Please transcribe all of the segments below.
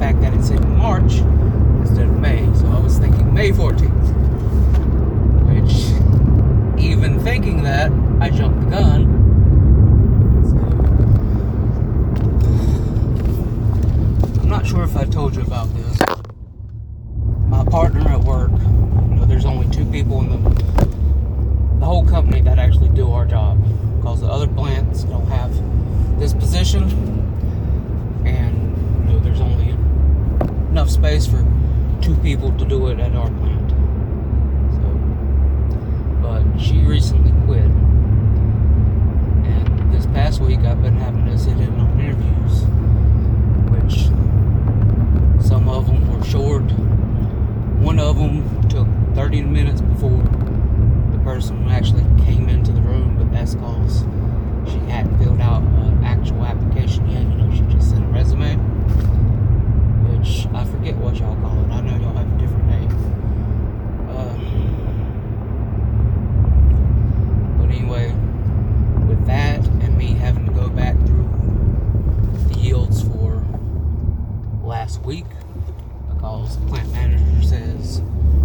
fact that it said March instead of May. So I was thinking May 14th. Which, even thinking that, I jumped the gun. So, I'm not sure if I told you about this. My partner at work, there's only 2 people in the whole company that actually do our job, because the other plants don't have this position, and there's only enough space for 2 people to do it at our plant. So, but she recently quit, and this past week I've been having to sit in on interviews, which some of them were short. One of them took 30 minutes before the person actually came into the room, but that's because she hadn't filled out an actual application yet. She just sent a resume, which I forget what y'all call it. I know y'all have a different name. But anyway, with that and me having to go back through the yields for last week, because the plant manager says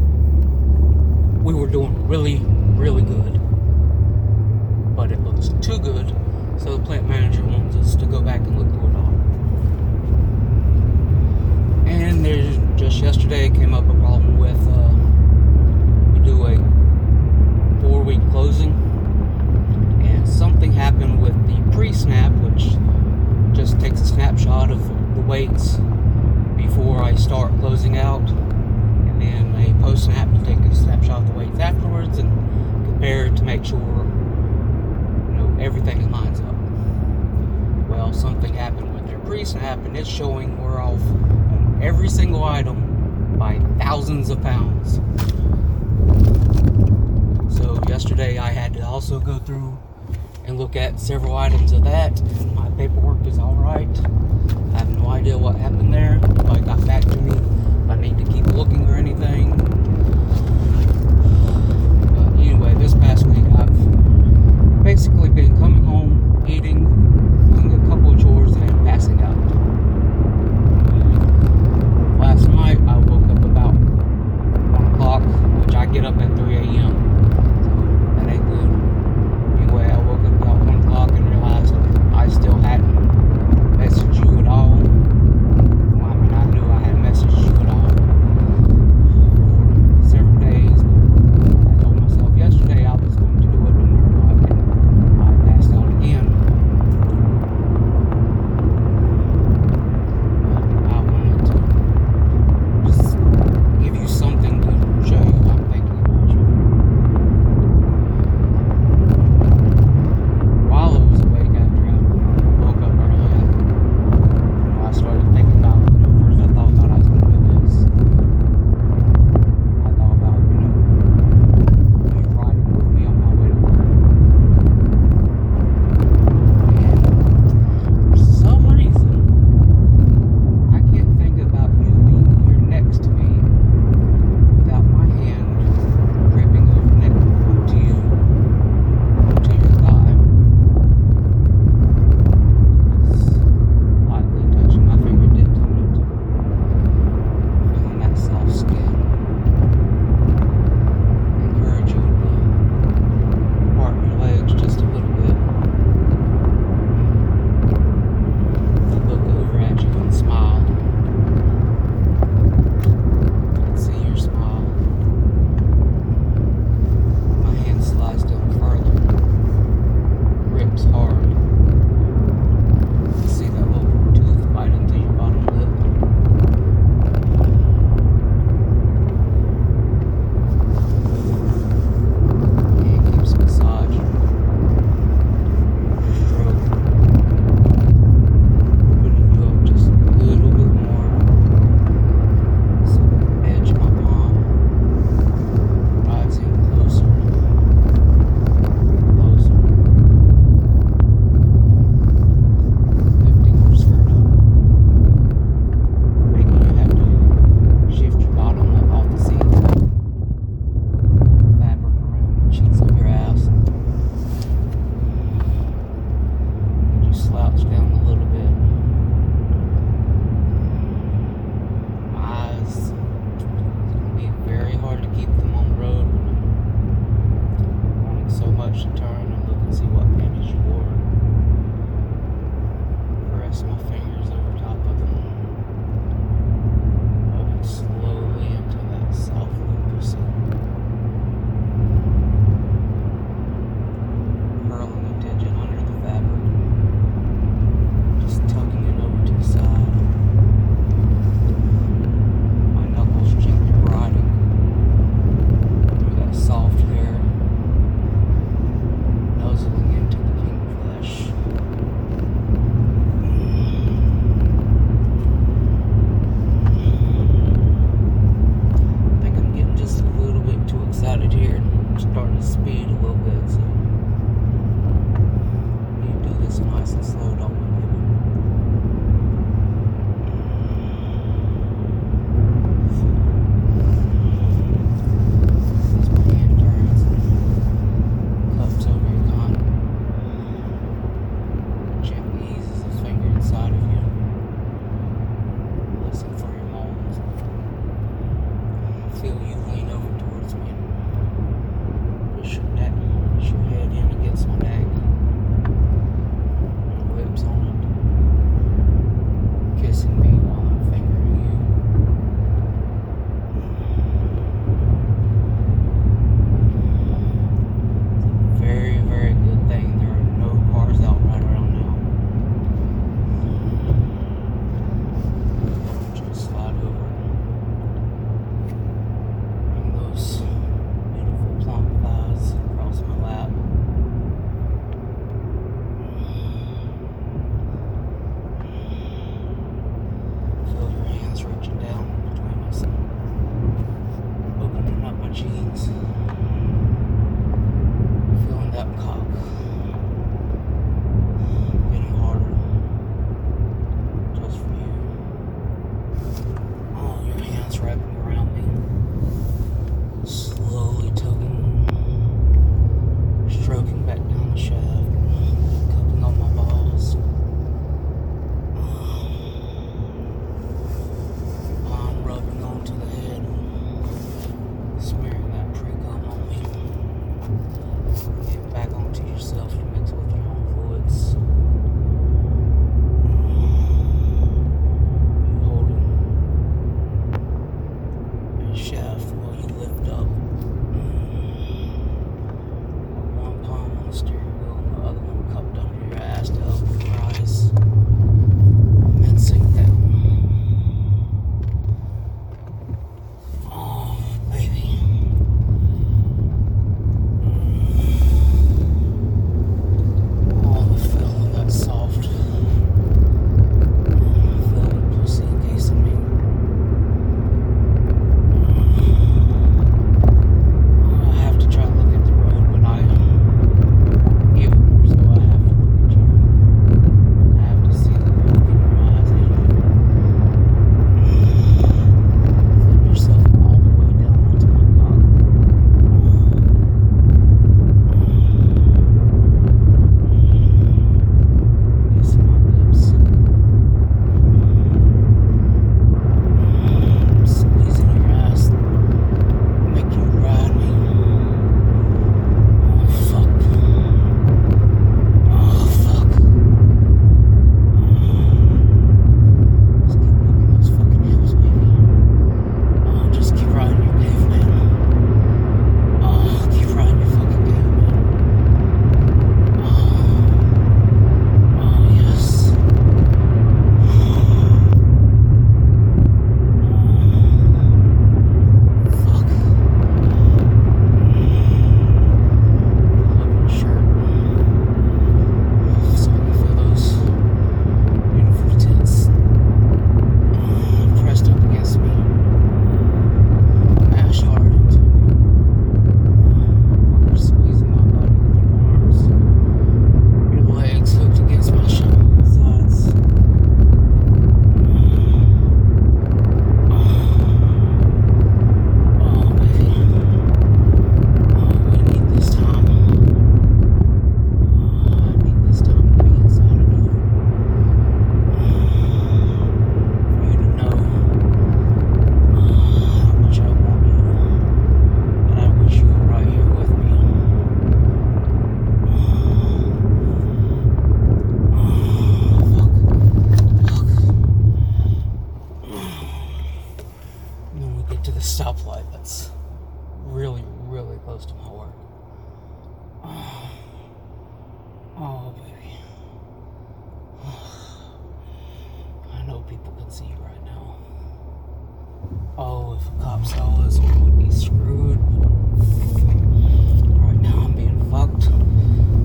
we were doing really, really good, but it looks too good, so the plant manager wants us to go back and look through it all. And there's just yesterday came up a problem with we do a 4-week closing, and something happened with the pre-snap, which just takes a snapshot of the weights before I start closing out, and then a post-snap to take a snapshot of the weights afterwards and compare it to make sure everything lines up. Well, something happened with their pre-snap, and it's showing we're off on every single item by thousands of pounds. So yesterday I had to also go through and look at several items of that, and my paperwork is alright. I have no idea what happened there. Nobody got back to me if I need to keep looking or anything. But anyway, this past week I've basically been coming home, eating, doing a couple of chores, and passing out. Last night I woke up about 1 o'clock, which I get up at 3 a.m. So that ain't good. Anyway, I woke up about 1 o'clock and realized I still hadn't messaged you at all. Well, place my fingers over top of them, moving slowly into that soft lupus, curling the digit under the fabric, just tugging it over to the side. My knuckles gently riding through that soft hair, nuzzling into the pink flesh. can't see it right now. Oh, if a cop saw us, we would be screwed. Right now I'm being fucked.